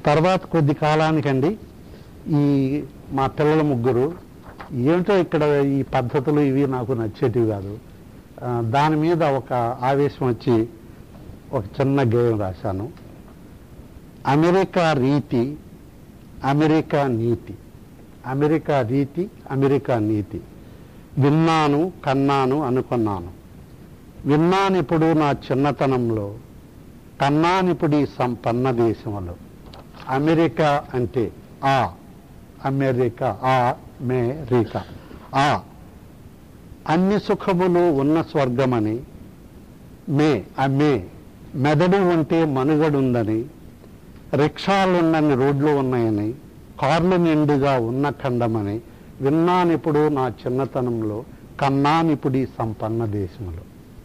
తర్వాత కొద్ది కాలానికండి ఈ మా పిల్లల ముగ్గురు ఏమిటో ఇక్కడ ఈ పద్ధతులు ఇవి నాకు నచ్చేటివి కాదు. దాని మీద ఒక ఆవేశం వచ్చి ఒక చిన్న గేయం రాశాను. అమెరికా రీతి, అమెరికా నీతి, అమెరికా రీతి, అమెరికా నీతి. విన్నాను, కన్నాను, అనుకున్నాను. విన్నానిప్పుడు నా చిన్నతనంలో, కన్నానిప్పుడు ఈ సంపన్న దేశంలో. అమెరికా అంటే ఆ, అమెరికా, ఆ మేరికా, ఆ అన్ని సుఖములు ఉన్న స్వర్గమని, మే అమ్మే మెదడు ఉంటే మనుగడుందని, రిక్షాలున్నన్ని రోడ్లు ఉన్నాయని, కార్లు నిండుగా ఉన్న ఖండమని. విన్నానిప్పుడు నా చిన్నతనంలో, కన్నానిప్పుడు ఈ సంపన్న దేశంలో.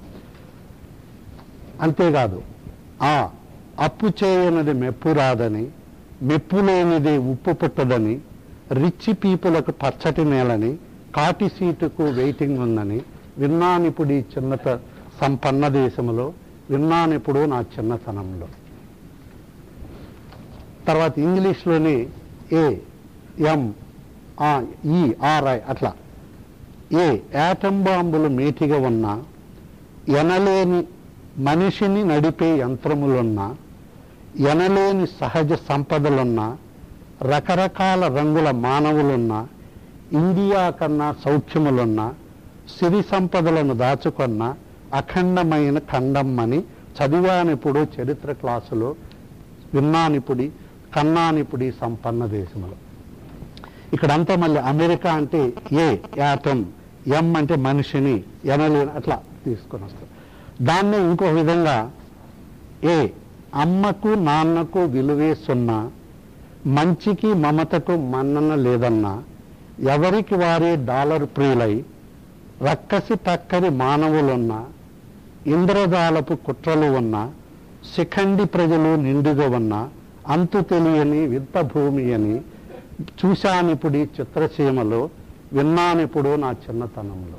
అంతేకాదు, ఆ అప్పు చేయనిది మెప్పు రాదని, మెప్పు లేనిది ఉప్పు పుట్టదని, రిచ్ పీపులకు పచ్చటి నేలని, కాటి సీటుకు వెయిటింగ్ ఉందని. విన్నానిప్పుడు ఈ సంపన్న దేశంలో, విన్నానిప్పుడు నా చిన్నతనంలో. తర్వాత ఇంగ్లీష్లోని ఏ, ఎం, ఈ, ఆర్ఐ అట్లా. ఏ యాటం బాంబులు మేటిగా ఉన్నా, ఎనలేని మనిషిని నడిపే యంత్రములున్నా, ఎనలేని సహజ సంపదలున్నా, రకరకాల రంగుల మానవులున్నా, ఇండియా కన్నా సౌఖ్యములున్నా, సిరి సంపదలను దాచుకున్న అఖండమైన ఖండమ్మని చదివానిప్పుడు చరిత్ర క్లాసులో. విన్నానిపుడి, కన్నానిపుడి సంపన్న దేశములు. ఇక్కడంతా మళ్ళీ అమెరికా అంటే ఏ యాటం, ఎం అంటే మనిషిని, ఎనలేని అట్లా తీసుకొని వస్తాం. దాన్ని ఇంకో విధంగా ఏ అమ్మకు నాన్నకు విలువే సున్నా, మంచికి మమతకు మన్నన లేదన్నా, ఎవరికి వారే డాలర్ ప్రియులై, రక్కసి టక్కరి మానవులున్నా, ఇంద్రజాలపు కుట్రలు ఉన్నా, శిఖండి ప్రజలు నిండుగా ఉన్నా, అంతు తెలియని వింత భూమి అని చూశానిప్పుడు చిత్రసీమలో, విన్నానిప్పుడు నా చిన్నతనంలో.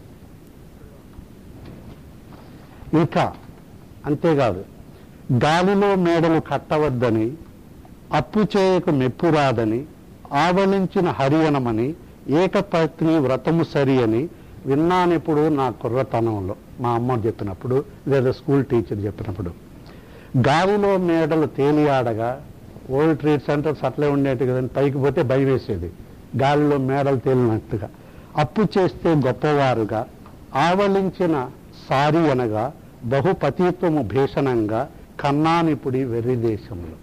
ఇంకా అంతేకాదు, గాలిలో మేడలు కట్టవద్దని, అప్పు చేయకు మెప్పు రాదని, ఆవలించిన హరియనమని, ఏకపత్ని వ్రతము సరి అని. విన్నానిప్పుడు నా కుర్రతనంలో, మా అమ్మ చెప్పినప్పుడు లేదా స్కూల్ టీచర్ చెప్పినప్పుడు. గాలిలో మేడలు తేలియాడగా, వరల్డ్ ట్రేడ్ సెంటర్స్ అట్లే ఉండేవి కదండి, పైకి పోతే భయం వేసేది గాలిలో మేడలు తేలినట్టుగా. అప్పు చేస్తే గొప్పవారుగా, ఆవలించిన సారి అనగా, బహుపతిత్వము భీషణంగా, కన్నానిపుడి వెర్రి దేశంలో.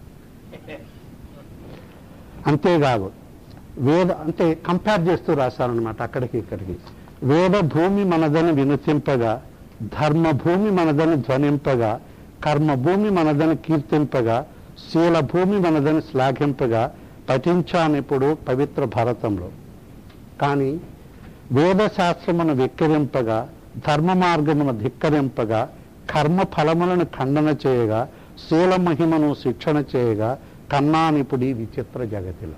అంతేకాదు, వేద అంటే కంపేర్ చేస్తూ రాశారనమాట అక్కడికి ఇక్కడికి. వేద భూమి మనదని వినుతింపగా, ధర్మభూమి మనదని ధ్వనింపగా, కర్మభూమి మనదని కీర్తింపగా, శీల భూమి మనదని శ్లాఘింపగా పఠించానిప్పుడు పవిత్ర భారతంలో. కానీ వేదశాస్త్రమును వెక్కిరింపగా, ధర్మ మార్గమును ధిక్కరింపగా, కర్మ ఫలములను ఖండన చేయగా, శీల మహిమను శిక్షణ చేయగా, కన్నానిపుడి విచిత్ర జగతిలో.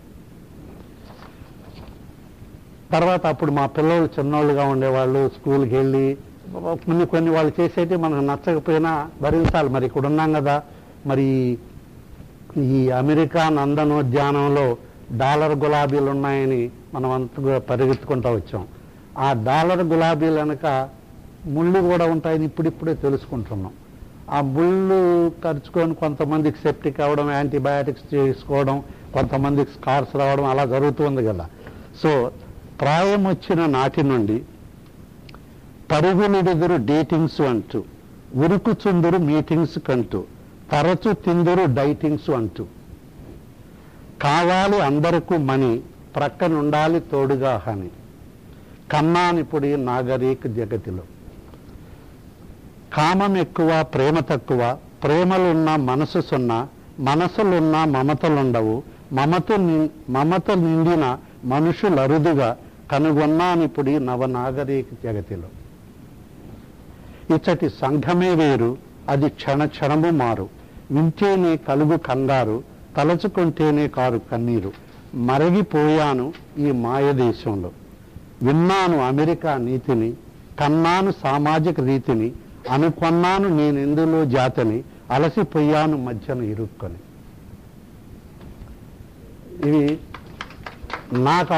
తర్వాత అప్పుడు మా పిల్లలు చిన్నోళ్ళుగా ఉండేవాళ్ళు, స్కూల్కి వెళ్ళి కొన్ని వాళ్ళు చేసేటి మనకు నచ్చకపోయినా భరించాలి. మరి ఇక్కడ ఉన్నాం కదా, మరి ఈ అమెరికా నందనోద్యానంలో డాలర్ గులాబీలు ఉన్నాయని మనం అంతగా పరిగెత్తుకుంటూ వచ్చాం. ఆ డాలర్ గులాబీలు వెనక ముళ్ళు కూడా ఉంటాయని ఇప్పుడిప్పుడే తెలుసుకుంటున్నాం. ఆ ముళ్ళు ఖర్చుకొని కొంతమందికి సెప్టిక్ అవ్వడం, యాంటీబయాటిక్స్ చేసుకోవడం, కొంతమందికి స్కార్స్ రావడం అలా జరుగుతుంది కదా. సో ప్రాయం వచ్చిన నాటి నుండి పరుగునిడుదురు డేటింగ్స్ అంటూ, ఉరుకుచుందురు మీటింగ్స్ కంటూ, తరచు తిందురు డైటింగ్స్ అంటూ. కావాలి అందరకు మని, ప్రక్కనుండాలి తోడుగా హని. కన్నానిపుడి నాగరిక జగతిలో. కామం ఎక్కువ, ప్రేమ తక్కువ, ప్రేమలున్నా మనసు సున్నా, మనసులున్నా మమతలుండవు, మమత నిండిన మనుషులరుదుగా కనుగొన్నానిపుడి నవనాగరిక జగతిలో. ఇచ్చటి సంఘమే వేరు, అది క్షణ క్షణము మారు, వింటేనే కలుగు కంగారు, తలచుకుంటేనే కారు కన్నీరు. మరగిపోయాను ఈ మాయదేశంలో, విన్నాను అమెరికా నీతిని, కన్నాను సామాజిక రీతిని, అనుకొన్నాను నేనెందులో జాతని, అలసిపోయాను మధ్యన ఇరుక్కొని. ఇవి నాకు